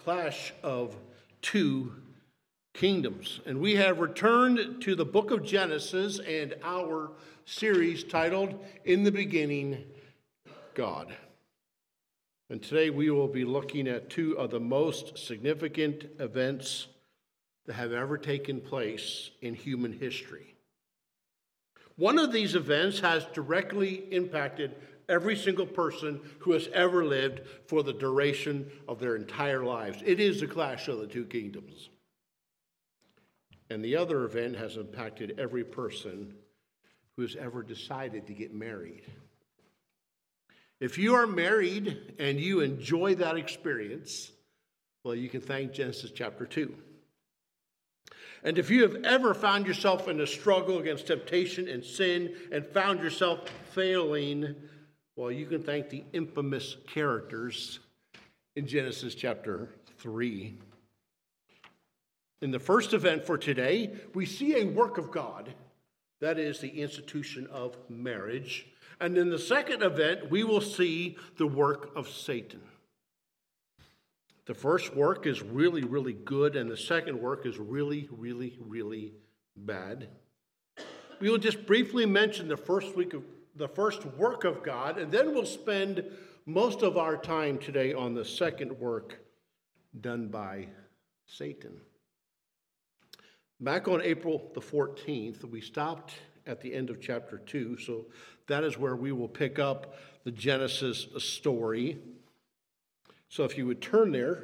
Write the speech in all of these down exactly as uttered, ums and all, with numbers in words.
clash of two kingdoms. And we have returned to the book of Genesis and our series titled, In the Beginning, God. And today we will be looking at two of the most significant events that have ever taken place in human history. One of these events has directly impacted every single person who has ever lived for the duration of their entire lives. It is the clash of the two kingdoms. And the other event has impacted every person who has ever decided to get married. If you are married and you enjoy that experience, well, you can thank Genesis chapter two. And if you have ever found yourself in a struggle against temptation and sin and found yourself failing, well, you can thank the infamous characters in Genesis chapter three. In the first event for today, we see a work of God, that is the institution of marriage. And in the second event, we will see the work of Satan. The first work is really, really good, and the second work is really, really, really bad. We will just briefly mention the first week of the first work of God, and then we'll spend most of our time today on the second work done by Satan. Back on April the fourteenth, we stopped at the end of chapter two, so that is where we will pick up the Genesis story. So if you would turn there,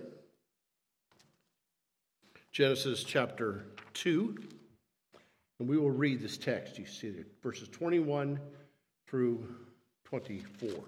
Genesis chapter two, and we will read this text. You see there, verses twenty-one through twenty-four.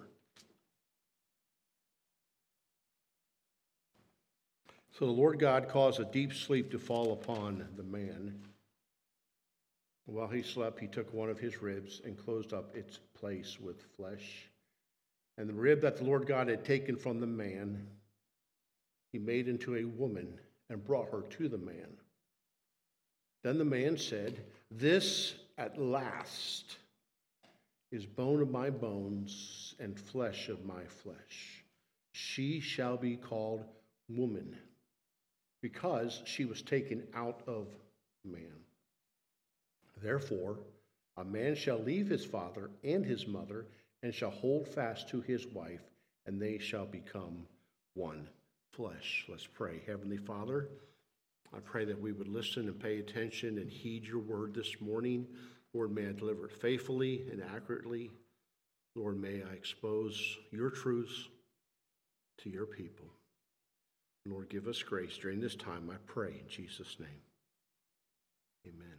So the Lord God caused a deep sleep to fall upon the man. While he slept, he took one of his ribs and closed up its place with flesh. And the rib that the Lord God had taken from the man, he made into a woman and brought her to the man. Then the man said, "This at last is bone of my bones and flesh of my flesh. She shall be called woman, because she was taken out of man. Therefore, a man shall leave his father and his mother, and shall hold fast to his wife, and they shall become one flesh." Let's pray. Heavenly Father, I pray that we would listen and pay attention and heed your word this morning. Lord, may I deliver it faithfully and accurately. Lord, may I expose your truths to your people. Lord, give us grace during this time, I pray in Jesus' name. Amen.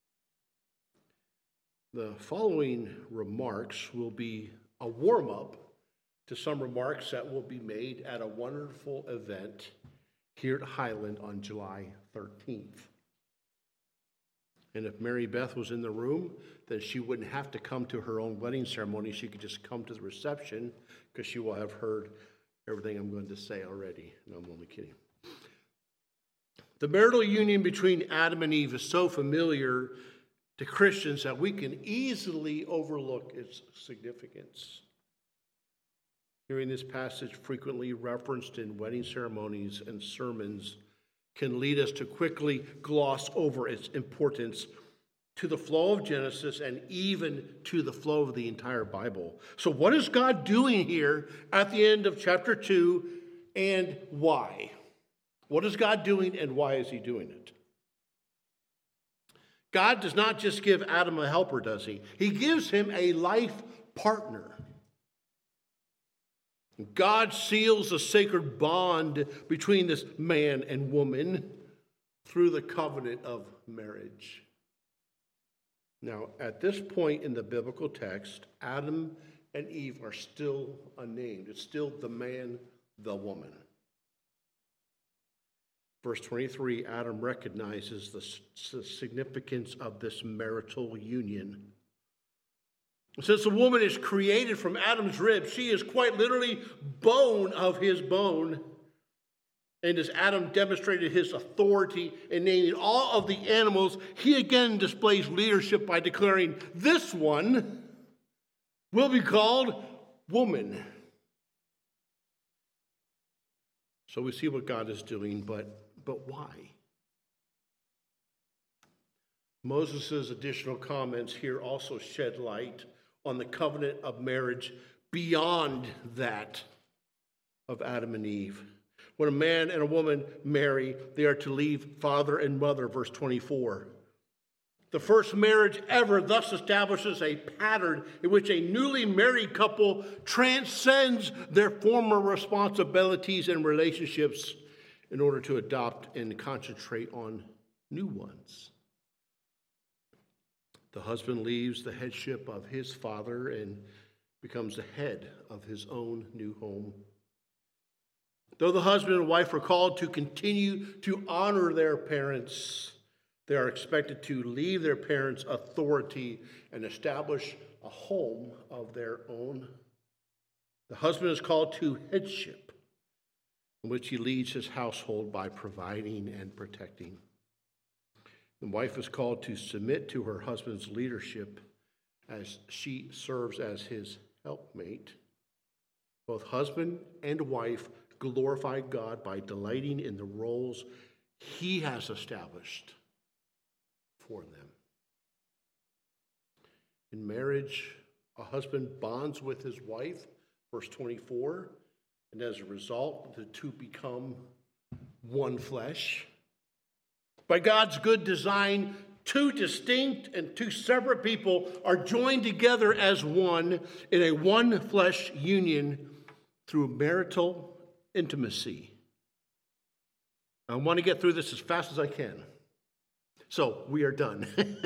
The following remarks will be a warm-up to some remarks that will be made at a wonderful event here at Highland on July thirteenth. And if Mary Beth was in the room, then she wouldn't have to come to her own wedding ceremony. She could just come to the reception, because she will have heard everything I'm going to say already. No, I'm only kidding. The marital union between Adam and Eve is so familiar to Christians that we can easily overlook its significance. Hearing this passage frequently referenced in wedding ceremonies and sermons can lead us to quickly gloss over its importance to the flow of Genesis and even to the flow of the entire Bible. So what is God doing here at the end of chapter two, and why? What is God doing, and why is he doing it? God does not just give Adam a helper, does he? He gives him a life partner. God seals a sacred bond between this man and woman through the covenant of marriage. Now, at this point in the biblical text, Adam and Eve are still unnamed. It's still the man, the woman. Verse twenty-three, Adam recognizes the significance of this marital union. Since the woman is created from Adam's rib, she is quite literally bone of his bone. And as Adam demonstrated his authority in naming all of the animals, he again displays leadership by declaring, "This one will be called woman." So we see what God is doing, but, but why? Moses' additional comments here also shed light on the covenant of marriage beyond that of Adam and Eve. When a man and a woman marry, they are to leave father and mother, verse twenty-four. The first marriage ever thus establishes a pattern in which a newly married couple transcends their former responsibilities and relationships in order to adopt and concentrate on new ones. The husband leaves the headship of his father and becomes the head of his own new home. Though the husband and wife are called to continue to honor their parents, they are expected to leave their parents' authority and establish a home of their own. The husband is called to headship, in which he leads his household by providing and protecting. The wife is called to submit to her husband's leadership as she serves as his helpmate. Both husband and wife glorify God by delighting in the roles he has established for them. In marriage, a husband bonds with his wife, verse twenty-four, and as a result, the two become one flesh. By God's good design, two distinct and two separate people are joined together as one in a one flesh union through marital intimacy. I want to get through this as fast as I can. So we are done.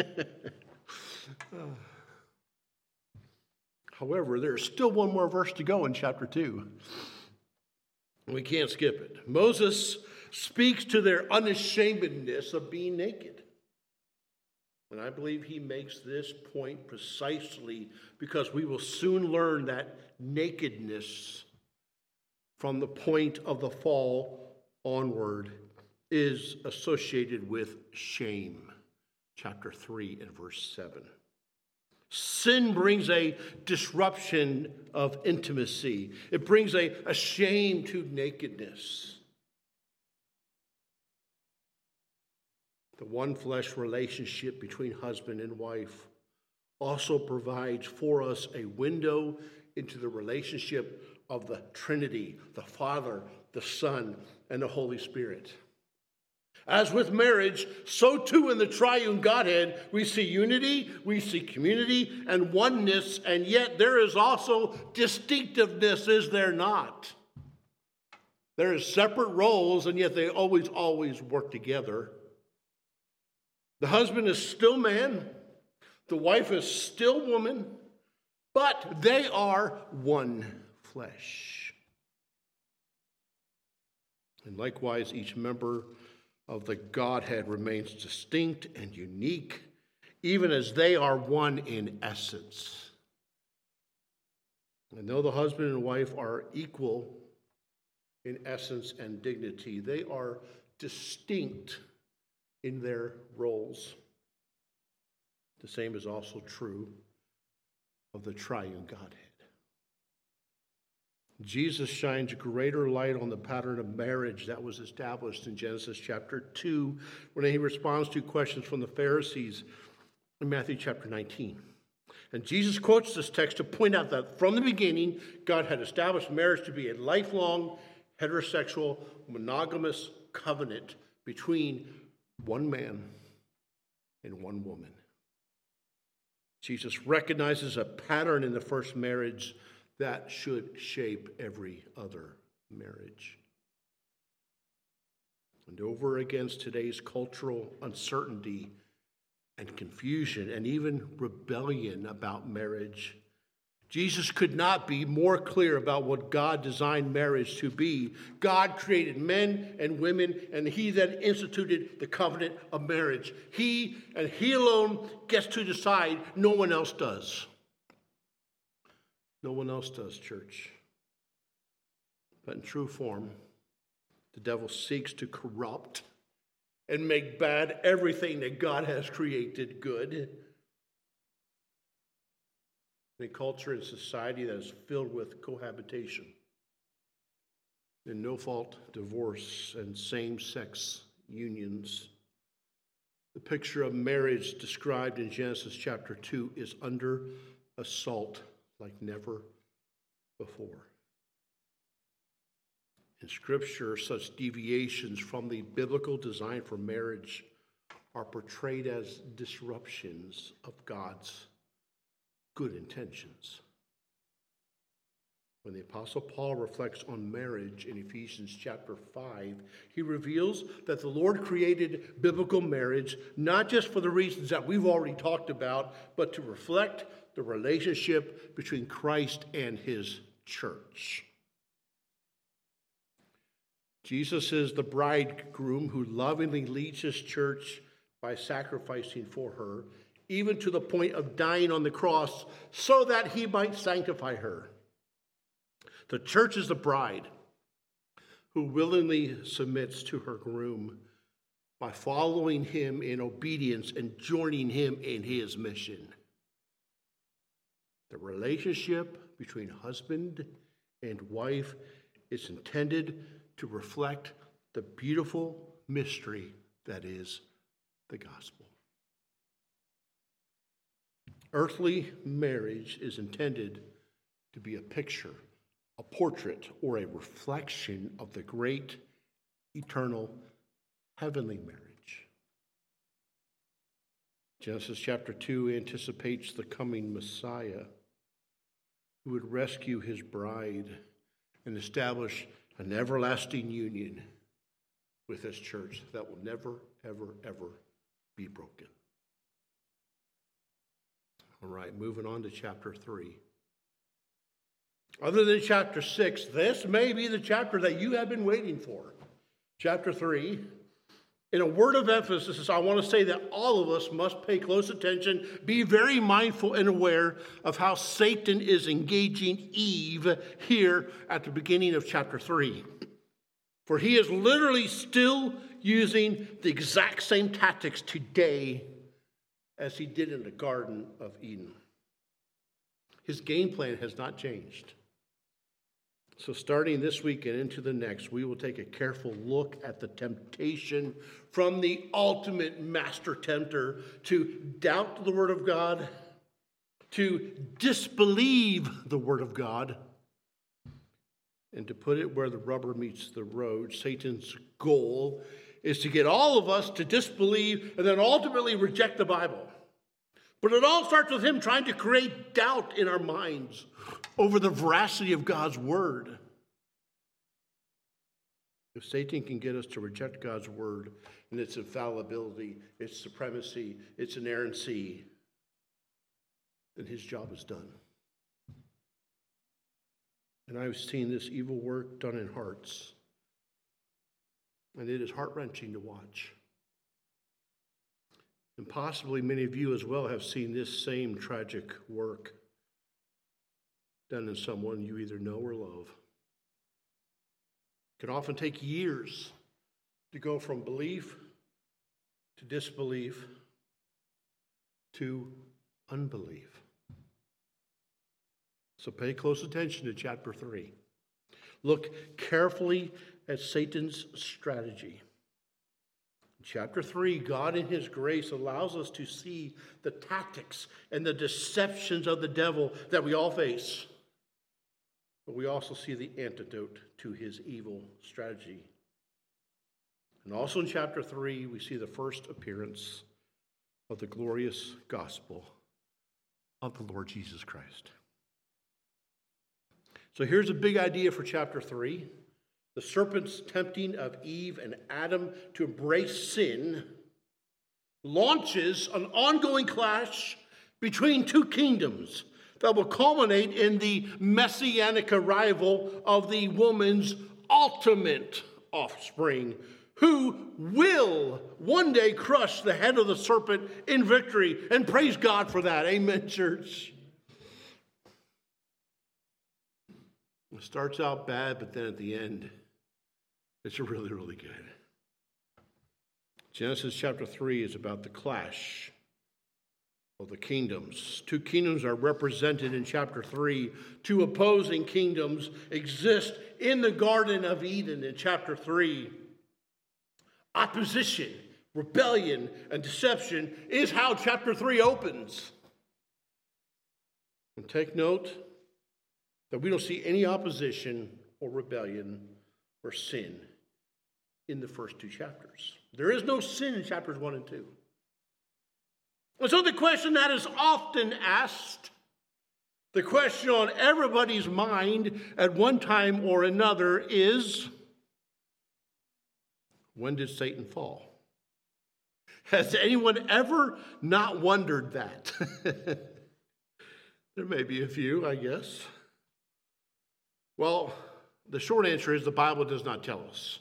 However, there's still one more verse to go in chapter two. We can't skip it. Moses speaks to their unashamedness of being naked. And I believe he makes this point precisely because we will soon learn that nakedness from the point of the fall onward is associated with shame. Chapter three and verse seven. Sin brings a disruption of intimacy. It brings a, a shame to nakedness. The one flesh relationship between husband and wife also provides for us a window into the relationship of the Trinity, the Father, the Son, and the Holy Spirit. As with marriage, so too in the triune Godhead, we see unity, we see community, and oneness, and yet there is also distinctiveness, is there not? There is separate roles, and yet they always, always work together. The husband is still man, the wife is still woman, but they are one flesh. And likewise, each member of the Godhead remains distinct and unique, even as they are one in essence. And though the husband and wife are equal in essence and dignity, they are distinct in their roles. The same is also true of the triune Godhead. Jesus shines greater light on the pattern of marriage that was established in Genesis chapter two, when he responds to questions from the Pharisees in Matthew chapter nineteen. And Jesus quotes this text to point out that from the beginning, God had established marriage to be a lifelong, heterosexual, monogamous covenant between one man and one woman. Jesus recognizes a pattern in the first marriage that should shape every other marriage. And over against today's cultural uncertainty and confusion and even rebellion about marriage, Jesus could not be more clear about what God designed marriage to be. God created men and women, and he then instituted the covenant of marriage. He and he alone gets to decide. No one else does. No one else does, church. But in true form, the devil seeks to corrupt and make bad everything that God has created good. In a culture and society that is filled with cohabitation. and no-fault divorce and same-sex unions. The picture of marriage described in Genesis chapter two is under assault like never before. In Scripture, such deviations from the biblical design for marriage are portrayed as disruptions of God's good intentions. When the Apostle Paul reflects on marriage in Ephesians chapter five, he reveals that the Lord created biblical marriage not just for the reasons that we've already talked about, but to reflect the relationship between Christ and his church. Jesus is the bridegroom who lovingly leads his church by sacrificing for her, even to the point of dying on the cross so that he might sanctify her. The church is the bride who willingly submits to her groom by following him in obedience and joining him in his mission. The relationship between husband and wife is intended to reflect the beautiful mystery that is the gospel. Earthly marriage is intended to be a picture, a portrait, or a reflection of the great, eternal, heavenly marriage. Genesis chapter two anticipates the coming Messiah who would rescue his bride and establish an everlasting union with his church that will never, ever, ever be broken. All right, moving on to chapter three. Other than chapter six, this may be the chapter that you have been waiting for. Chapter three. In a word of emphasis, I want to say that all of us must pay close attention, be very mindful and aware of how Satan is engaging Eve here at the beginning of chapter three. For he is literally still using the exact same tactics today as he did in the Garden of Eden. His game plan has not changed. So starting this week and into the next, we will take a careful look at the temptation from the ultimate master tempter to doubt the Word of God, to disbelieve the Word of God, and to put it where the rubber meets the road. Satan's goal is to get all of us to disbelieve and then ultimately reject the Bible. But it all starts with him trying to create doubt in our minds over the veracity of God's word. If Satan can get us to reject God's word and its infallibility, its supremacy, its inerrancy, then his job is done. And I've seen this evil work done in hearts, and it is heart-wrenching to watch. And possibly many of you as well have seen this same tragic work done in someone you either know or love. It can often take years to go from belief to disbelief to unbelief. So pay close attention to chapter three. Look carefully at Satan's strategy. In chapter three, God in his grace allows us to see the tactics and the deceptions of the devil that we all face. But we also see the antidote to his evil strategy. And also in chapter three, we see the first appearance of the glorious gospel of the Lord Jesus Christ. So here's a big idea for chapter three. The serpent's tempting of Eve and Adam to embrace sin launches an ongoing clash between two kingdoms that will culminate in the messianic arrival of the woman's ultimate offspring, who will one day crush the head of the serpent in victory. And praise God for that. Amen, church. It starts out bad, but then at the end, it's really, really good. Genesis chapter three is about the clash Well, the kingdoms. Two kingdoms are represented in chapter three. Two opposing kingdoms exist in the Garden of Eden in chapter three. Opposition, rebellion, and deception is how chapter three opens. And take note that we don't see any opposition or rebellion or sin in the first two chapters. There is no sin in chapters one and two. And so the question that is often asked, the question on everybody's mind at one time or another is, when did Satan fall? Has anyone ever not wondered that? There may be a few, I guess. Well, the short answer is the Bible does not tell us.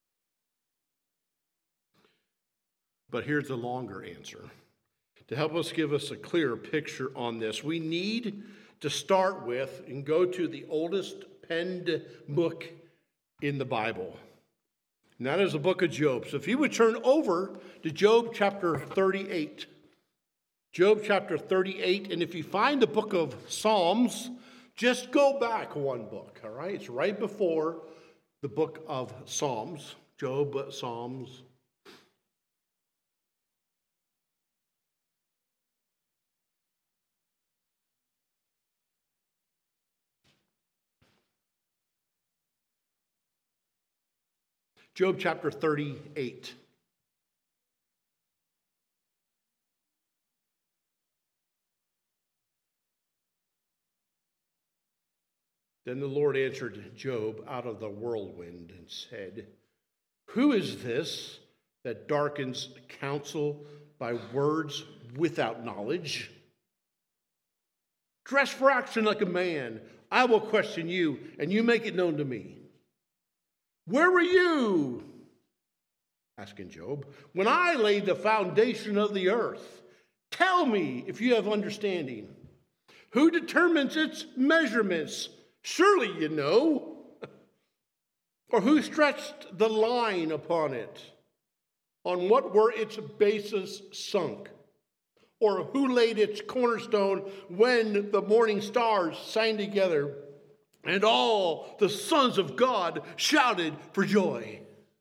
But here's the longer answer. To help us give us a clearer picture on this, we need to start with and go to the oldest penned book in the Bible. And that is the book of Job. So if you would turn over to Job chapter thirty-eight. Job chapter thirty-eight. And if you find the book of Psalms, just go back one book, all right? It's right before the book of Psalms. Job, Psalms. Job chapter thirty-eight. Then the Lord answered Job out of the whirlwind and said, "Who is this that darkens counsel by words without knowledge? Dress for action like a man. I will question you, and you make it known to me. Where were you," asking Job, "when I laid the foundation of the earth? Tell me if you have understanding. Who determines its measurements? Surely you know. Or who stretched the line upon it? On what were its bases sunk? Or who laid its cornerstone when the morning stars sang together and all the sons of God shouted for joy?"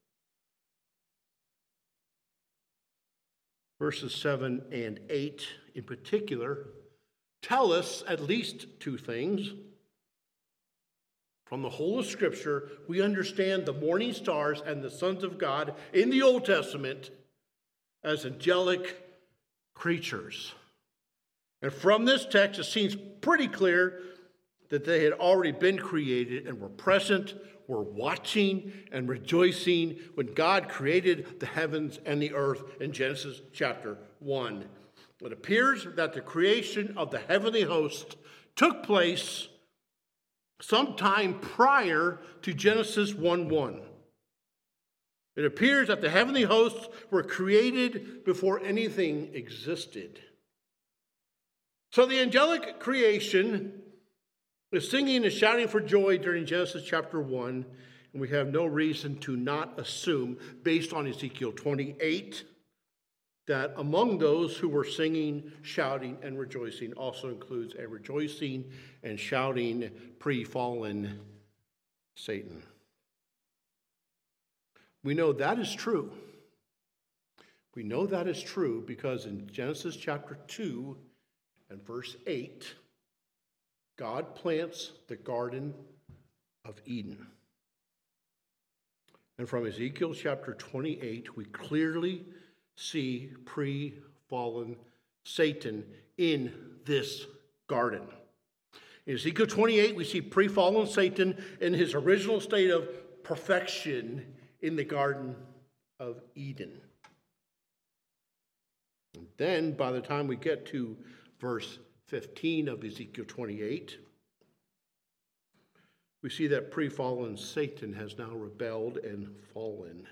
Verses seven and eight in particular tell us at least two things. From the whole of Scripture, we understand the morning stars and the sons of God in the Old Testament as angelic creatures. And from this text, it seems pretty clear that they had already been created and were present, were watching and rejoicing when God created the heavens and the earth in Genesis chapter one. It appears that the creation of the heavenly host took place sometime prior to Genesis one one. It appears that the heavenly hosts were created before anything existed. So the angelic creation is singing and shouting for joy during Genesis chapter one, and we have no reason to not assume, based on Ezekiel twenty-eight, that among those who were singing, shouting, and rejoicing also includes a rejoicing and shouting pre-fallen Satan. We know that is true. We know that is true because in Genesis chapter two and verse eight, God plants the Garden of Eden. And from Ezekiel chapter twenty-eight, we clearly see pre-fallen Satan in this garden. In Ezekiel twenty-eight, we see pre-fallen Satan in his original state of perfection in the Garden of Eden. And then, by the time we get to verse fifteen of Ezekiel twenty-eight, we see that pre-fallen Satan has now rebelled and fallen.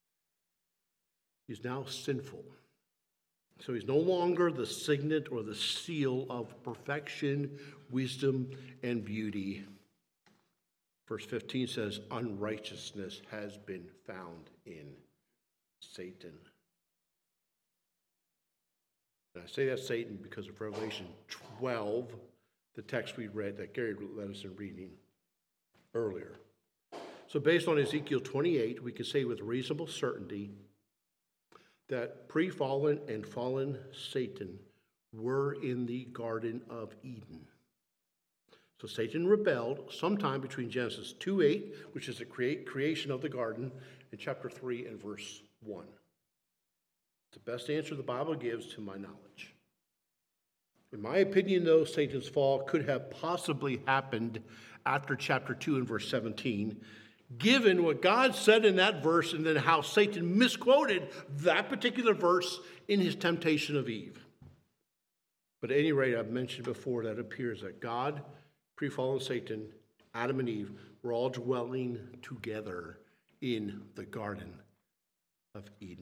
He's now sinful. So he's no longer the signet or the seal of perfection, wisdom, and beauty. Verse fifteen says, unrighteousness has been found in Satan. And I say that's Satan because of Revelation twelve, the text we read that Gary led us in reading earlier. So based on Ezekiel twenty-eight, we can say with reasonable certainty that pre-fallen and fallen Satan were in the Garden of Eden. So Satan rebelled sometime between Genesis two eight, which is the create, creation of the garden, and chapter three and verse one. It's the best answer the Bible gives to my knowledge. In my opinion, though, Satan's fall could have possibly happened after chapter two and verse seventeen, given what God said in that verse and then how Satan misquoted that particular verse in his temptation of Eve. But at any rate, I've mentioned before that it appears that God, pre-fallen Satan, Adam and Eve were all dwelling together in the Garden of Eden.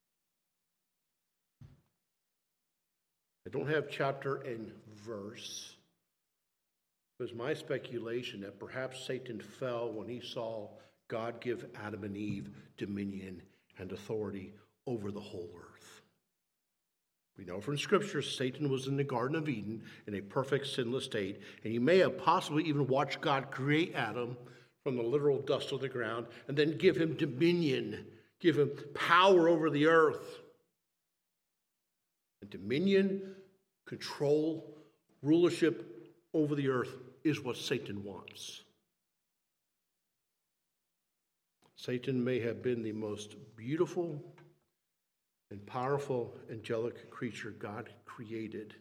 I don't have chapter and verse. It was my speculation that perhaps Satan fell when he saw God give Adam and Eve dominion and authority over the whole earth. We know from Scripture Satan was in the Garden of Eden in a perfect sinless state, and he may have possibly even watched God create Adam from the literal dust of the ground and then give him dominion, give him power over the earth. And dominion, control, rulership over the earth is what Satan wants. Satan may have been the most beautiful and powerful angelic creature God created.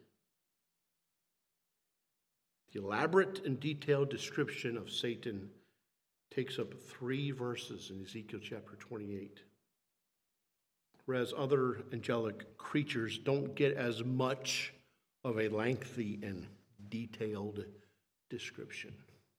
The elaborate and detailed description of Satan takes up three verses in Ezekiel chapter twenty-eight. Whereas other angelic creatures don't get as much of a lengthy and detailed description.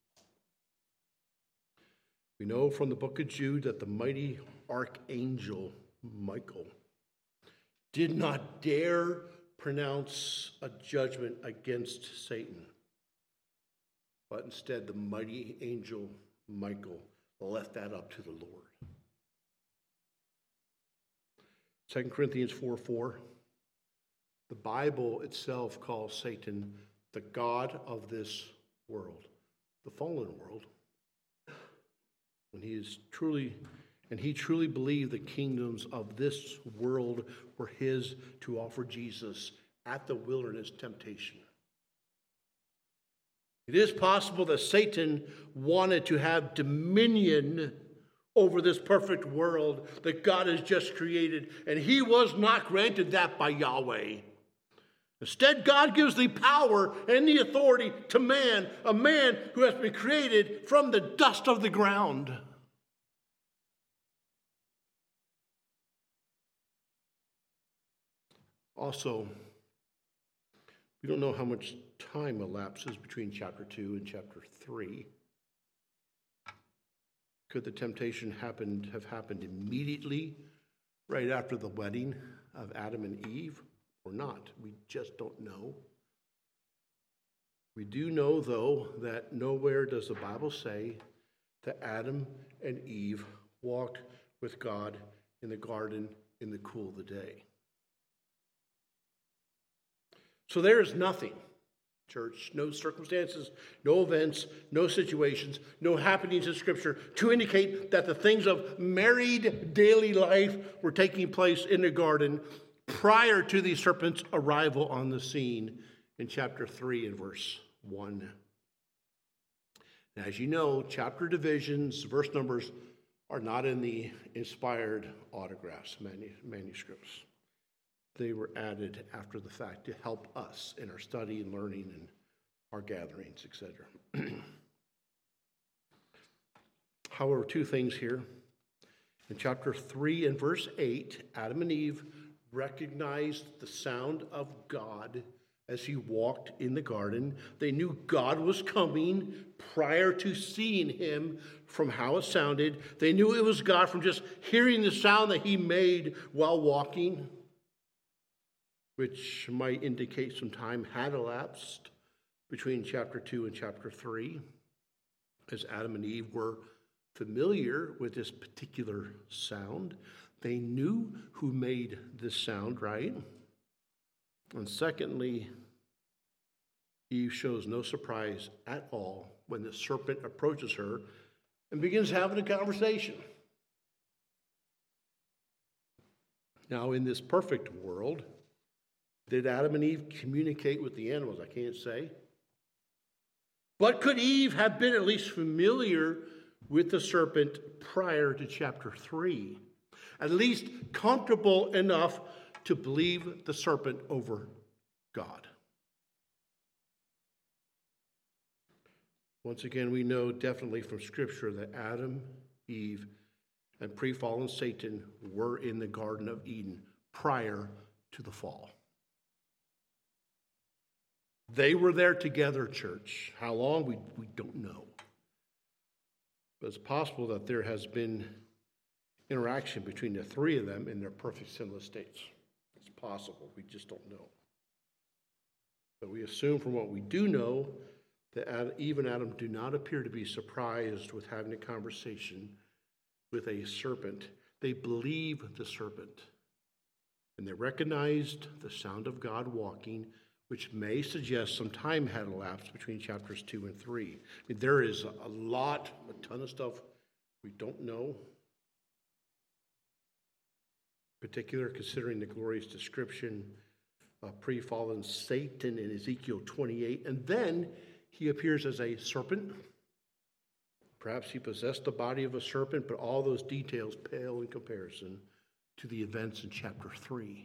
We know from the book of Jude that the mighty archangel Michael did not dare pronounce a judgment against Satan, but instead the mighty angel Michael left that up to the Lord. Second Corinthians four four, the Bible itself calls Satan the god of this world, the fallen world. When he is truly, and he truly believed the kingdoms of this world were his to offer Jesus at the wilderness temptation. It is possible that Satan wanted to have dominion over this perfect world that God has just created, and he was not granted that by Yahweh. Instead, God gives the power and the authority to man, a man who has been created from the dust of the ground. Also, we don't know how much time elapses between chapter two and chapter three. Could the temptation happen, have happened immediately, right after the wedding of Adam and Eve, or not? We just don't know. We do know, though, that nowhere does the Bible say that Adam and Eve walked with God in the garden in the cool of the day. So there is nothing, church, no circumstances, no events, no situations, no happenings in Scripture to indicate that the things of married daily life were taking place in the garden prior to the serpent's arrival on the scene in chapter three and verse one. And as you know, chapter divisions, verse numbers are not in the inspired autographs, manuscripts. They were added after the fact to help us in our study and learning and our gatherings, et cetera. However, two things here. In chapter three and verse eight, Adam and Eve recognized the sound of God as he walked in the garden. They knew God was coming prior to seeing him from how it sounded. They knew it was God from just hearing the sound that he made while walking, which might indicate some time had elapsed between chapter two and chapter three, as Adam and Eve were familiar with this particular sound. They knew who made this sound, right? And secondly, Eve shows no surprise at all when the serpent approaches her and begins having a conversation. Now, in this perfect world, did Adam and Eve communicate with the animals? I can't say. But could Eve have been at least familiar with the serpent prior to chapter three? At least comfortable enough to believe the serpent over God. Once again, we know definitely from Scripture that Adam, Eve, and pre-fallen Satan were in the Garden of Eden prior to the fall. They were there together, church. How long? We, we don't know. But it's possible that there has been interaction between the three of them in their perfect sinless states. It's possible. We just don't know. But we assume from what we do know that Eve and Adam do not appear to be surprised with having a conversation with a serpent. They believe the serpent. And they recognized the sound of God walking, which may suggest some time had elapsed between chapters two and three. I mean, there is a lot, a ton of stuff we don't know. In particular, considering the glorious description of pre-fallen Satan in Ezekiel twenty-eight. And then he appears as a serpent. Perhaps he possessed the body of a serpent, but all those details pale in comparison to the events in chapter three.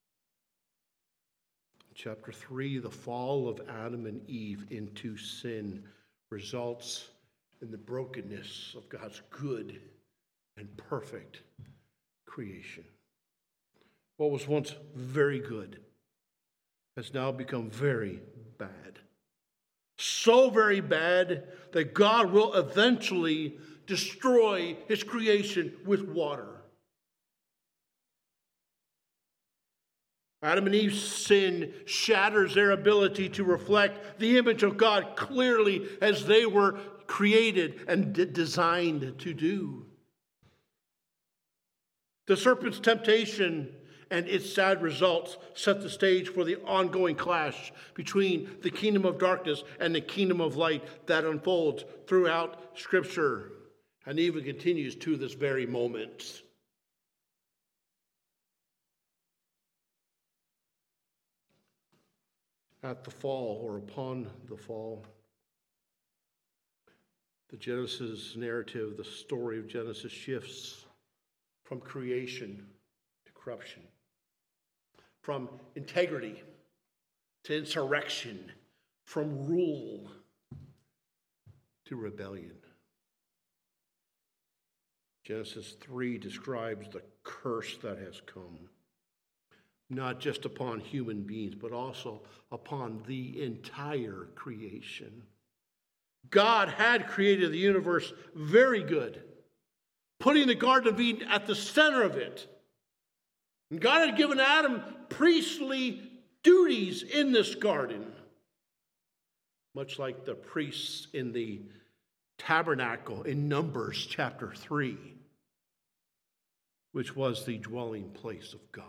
In chapter three, the fall of Adam and Eve into sin results in the brokenness of God's good and perfect creation. What was once very good has now become very bad. So very bad that God will eventually destroy his creation with water. Adam and Eve's sin shatters their ability to reflect the image of God clearly as they were created and d- designed to do. The serpent's temptation and its sad results set the stage for the ongoing clash between the kingdom of darkness and the kingdom of light that unfolds throughout Scripture and even continues to this very moment. At the fall, or upon the fall, the Genesis narrative, the story of Genesis shifts from creation to corruption. From integrity to insurrection, from rule to rebellion. Genesis three describes the curse that has come, not just upon human beings, but also upon the entire creation. God had created the universe very good, putting the Garden of Eden at the center of it. And God had given Adam priestly duties in this garden, much like the priests in the tabernacle in Numbers chapter three, which was the dwelling place of God.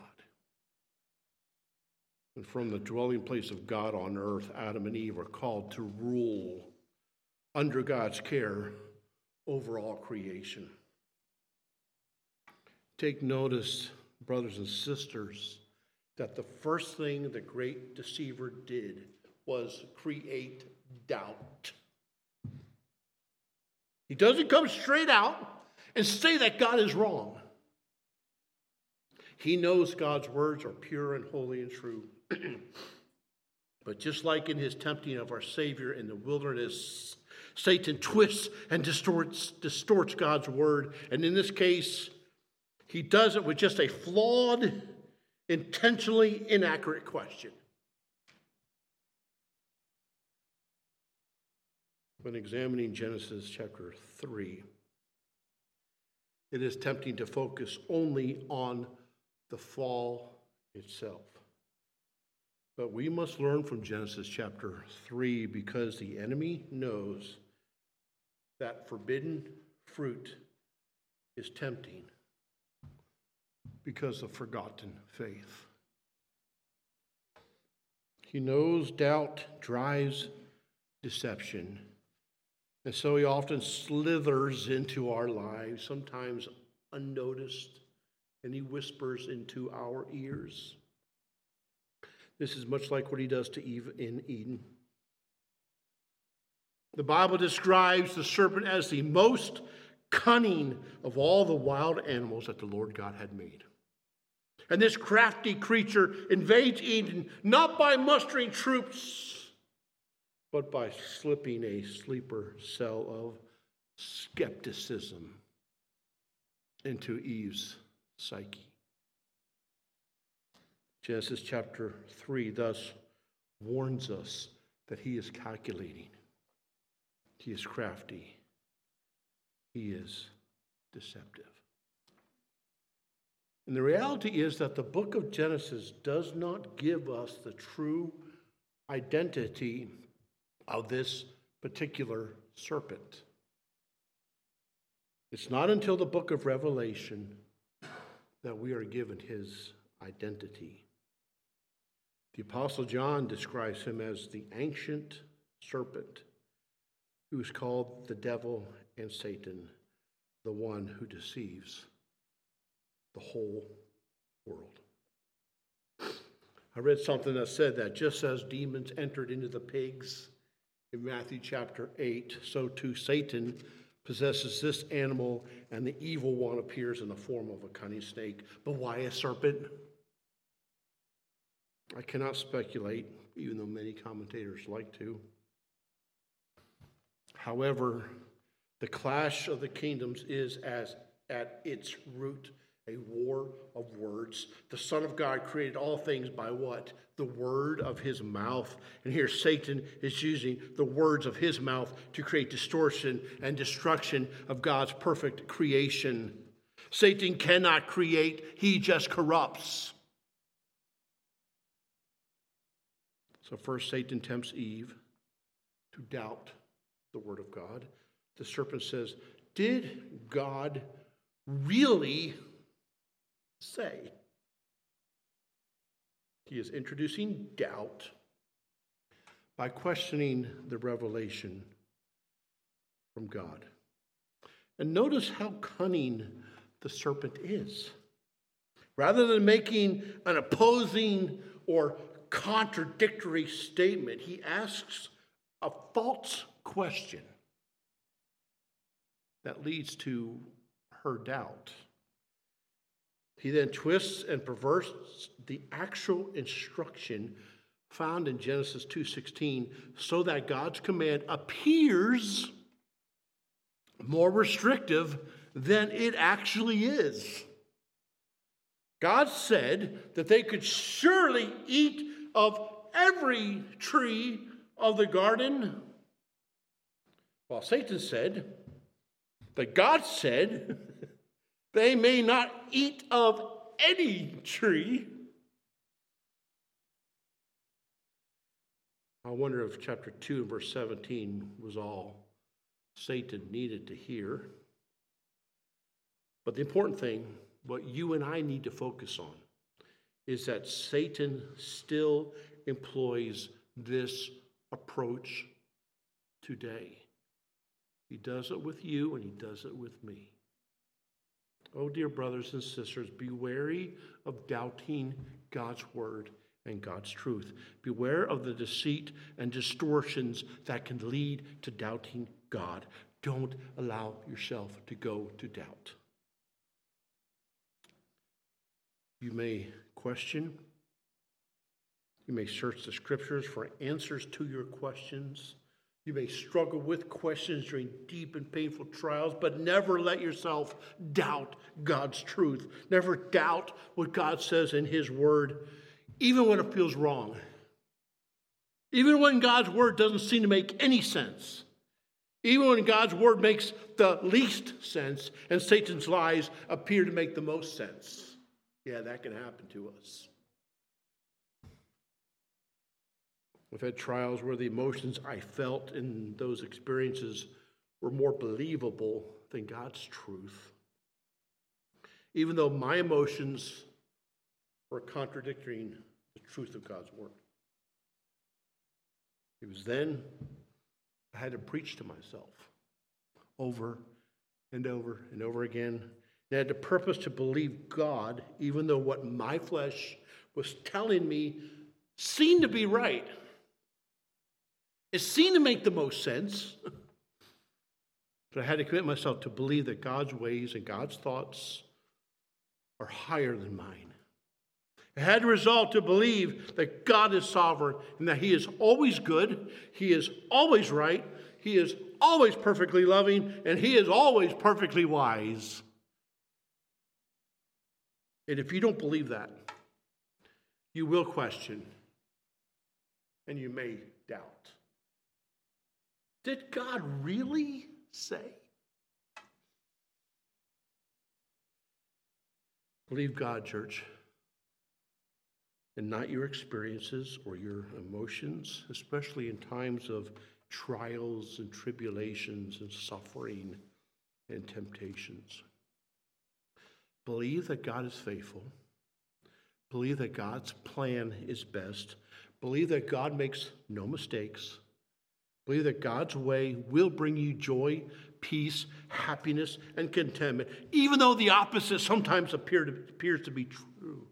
And from the dwelling place of God on earth, Adam and Eve are called to rule under God's care over all creation. Take notice, brothers and sisters, that the first thing the great deceiver did was create doubt. He doesn't come straight out and say that God is wrong. He knows God's words are pure and holy and true. But just like in his tempting of our Savior in the wilderness, Satan twists and distorts, distorts God's word. And in this case, he does it with just a flawed, intentionally inaccurate question. When examining Genesis chapter three, it is tempting to focus only on the fall itself. But we must learn from Genesis chapter three, because the enemy knows that forbidden fruit is tempting because of forgotten faith. He knows doubt drives deception. And so he often slithers into our lives, sometimes unnoticed, and he whispers into our ears. This is much like what he does to Eve in Eden. The Bible describes the serpent as the most cunning of all the wild animals that the Lord God had made. And this crafty creature invades Eden not by mustering troops, but by slipping a sleeper cell of skepticism into Eve's psyche. Genesis chapter three thus warns us that he is calculating, he is crafty, he is deceptive. And the reality is that the book of Genesis does not give us the true identity of this particular serpent. It's not until the book of Revelation that we are given his identity. The Apostle John describes him as the ancient serpent, who is called the devil and Satan, the one who deceives the whole world. I read something that said that just as demons entered into the pigs in Matthew chapter eight, so too Satan possesses this animal, and the evil one appears in the form of a cunning snake. But why a serpent? I cannot speculate, even though many commentators like to. However, the clash of the kingdoms is as at its root a war of words. The Son of God created all things by what? The word of his mouth. And here Satan is using the words of his mouth to create distortion and destruction of God's perfect creation. Satan cannot create, he just corrupts. So first Satan tempts Eve to doubt the word of God. The serpent says, did God really say? He is introducing doubt by questioning the revelation from God. And notice how cunning the serpent is. Rather than making an opposing or contradictory statement, he asks a false question that leads to her doubt. He then twists and perverts the actual instruction found in Genesis two sixteen so that God's command appears more restrictive than it actually is. God said that they could surely eat of every tree of the garden, while Satan said that God said they may not eat of any tree. I wonder if chapter two, verse seventeen was all Satan needed to hear. But the important thing, what you and I need to focus on, is that Satan still employs this approach today. He does it with you and he does it with me. Oh, dear brothers and sisters, be wary of doubting God's word and God's truth. Beware of the deceit and distortions that can lead to doubting God. Don't allow yourself to go to doubt. You may question. You may search the scriptures for answers to your questions. You may struggle with questions during deep and painful trials, but never let yourself doubt God's truth. Never doubt what God says in his word, even when it feels wrong. Even when God's word doesn't seem to make any sense. Even when God's word makes the least sense and Satan's lies appear to make the most sense. Yeah, that can happen to us. We've had trials where the emotions I felt in those experiences were more believable than God's truth. Even though my emotions were contradicting the truth of God's word. It was then I had to preach to myself over and over and over again. And I had the purpose to believe God, even though what my flesh was telling me seemed to be right. It seemed to make the most sense. But I had to commit myself to believe that God's ways and God's thoughts are higher than mine. I had to resolve to believe that God is sovereign and that He is always good, He is always right, He is always perfectly loving, and He is always perfectly wise. And if you don't believe that, you will question and you may doubt. Did God really say? Believe God, church, and not your experiences or your emotions, especially in times of trials and tribulations and suffering and temptations. Believe that God is faithful. Believe that God's plan is best. Believe that God makes no mistakes. Believe that God's way will bring you joy, peace, happiness, and contentment, even though the opposite sometimes appear to, appears to be true.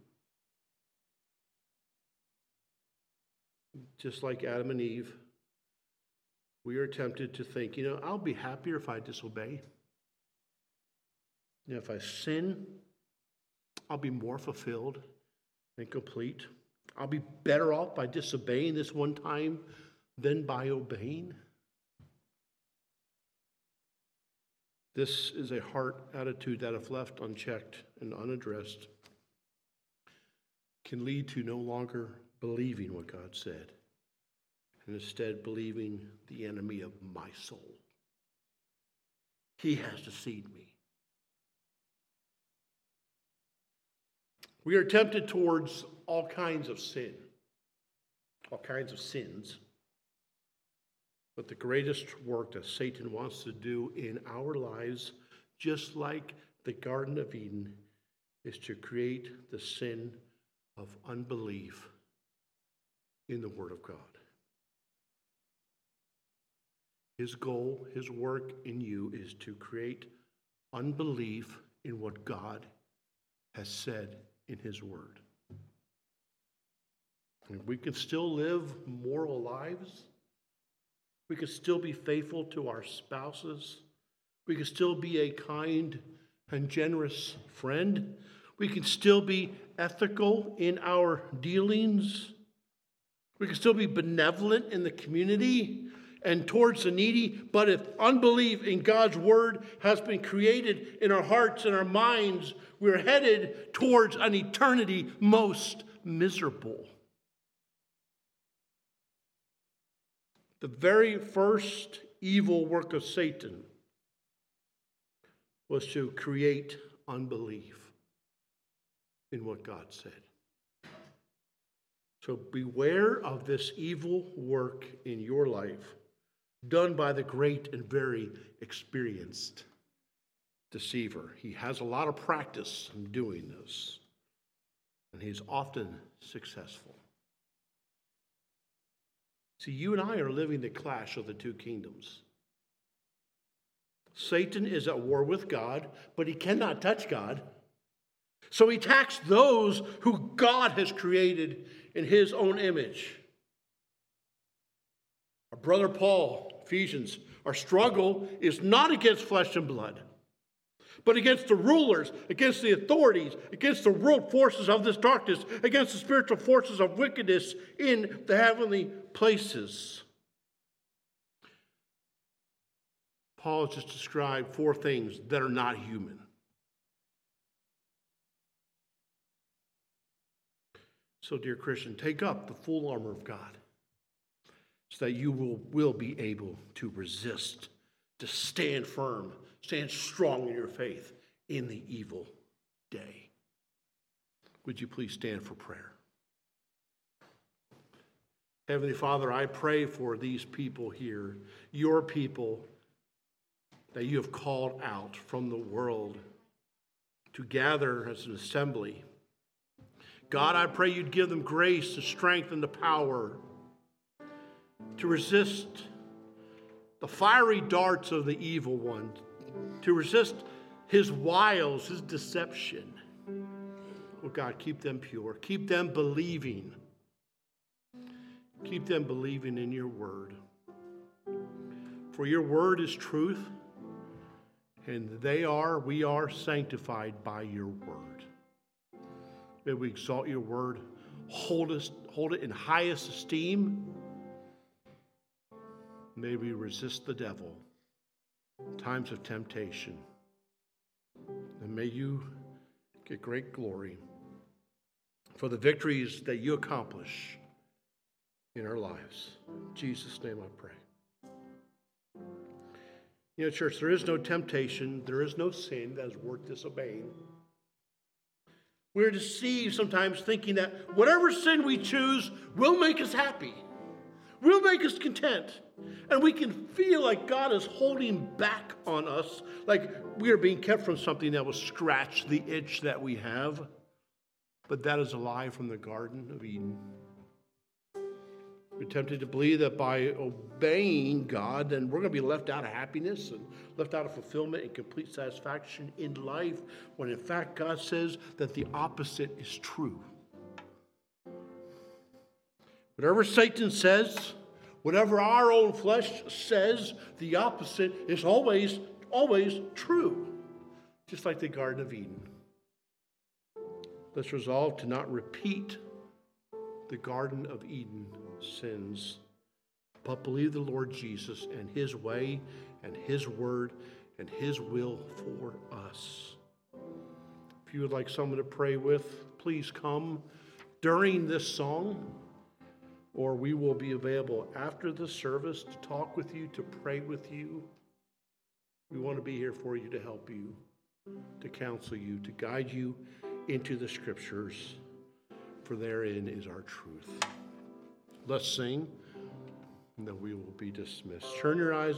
Just like Adam and Eve, we are tempted to think, you know, I'll be happier if I disobey. You know, if I sin, I'll be more fulfilled and complete. I'll be better off by disobeying this one time than by obeying. This is a heart attitude that, if left unchecked and unaddressed, can lead to no longer believing what God said, and instead believing the enemy of my soul. He has deceived me. We are tempted towards all kinds of sin, all kinds of sins. But the greatest work that Satan wants to do in our lives, just like the Garden of Eden, is to create the sin of unbelief in the Word of God. His goal, his work in you is to create unbelief in what God has said in His Word. And we can still live moral lives. We can still be faithful to our spouses. We can still be a kind and generous friend. We can still be ethical in our dealings. We can still be benevolent in the community and towards the needy. But if unbelief in God's word has been created in our hearts and our minds, we're headed towards an eternity most miserable. The very first evil work of Satan was to create unbelief in what God said. So beware of this evil work in your life done by the great and very experienced deceiver. He has a lot of practice in doing this, and he's often successful. See, you and I are living the clash of the two kingdoms. Satan is at war with God, but he cannot touch God. So he attacks those who God has created in his own image. Our brother Paul, Ephesians, our struggle is not against flesh and blood, but against the rulers, against the authorities, against the world forces of this darkness, against the spiritual forces of wickedness in the heavenly places. Paul has just described four things that are not human. So, dear Christian, take up the full armor of God so that you will, will be able to resist, to stand firm, stand strong in your faith in the evil day. Would you please stand for prayer? Heavenly Father, I pray for these people here, your people that you have called out from the world to gather as an assembly. God, I pray you'd give them grace, the strength, and the power to resist the fiery darts of the evil one, to resist his wiles, his deception. Oh God, keep them pure. Keep them believing. Keep them believing in your word. For your word is truth, and they are, we are sanctified by your word. May we exalt your word, hold us, hold it in highest esteem. May we resist the devil in times of temptation. And may you get great glory for the victories that you accomplish in our lives. In Jesus' name I pray. You know, church, there is no temptation, there is no sin that is worth disobeying. We're deceived sometimes thinking that whatever sin we choose will make us happy, will make us content. And we can feel like God is holding back on us, like we are being kept from something that will scratch the itch that we have. But that is a lie from the Garden of Eden. We're tempted to believe that by obeying God, then we're going to be left out of happiness and left out of fulfillment and complete satisfaction in life, when in fact God says that the opposite is true. Whatever Satan says, whatever our own flesh says, the opposite is always, always true. Just like the Garden of Eden. Let's resolve to not repeat the Garden of Eden sins, but believe the Lord Jesus and his way and his word and his will for us. If you would like someone to pray with, please come during this song, or we will be available after the service to talk with you, to pray with you. We want to be here for you to help you, to counsel you, to guide you into the scriptures, for therein is our truth. Let's sing, and then we will be dismissed. Turn your eyes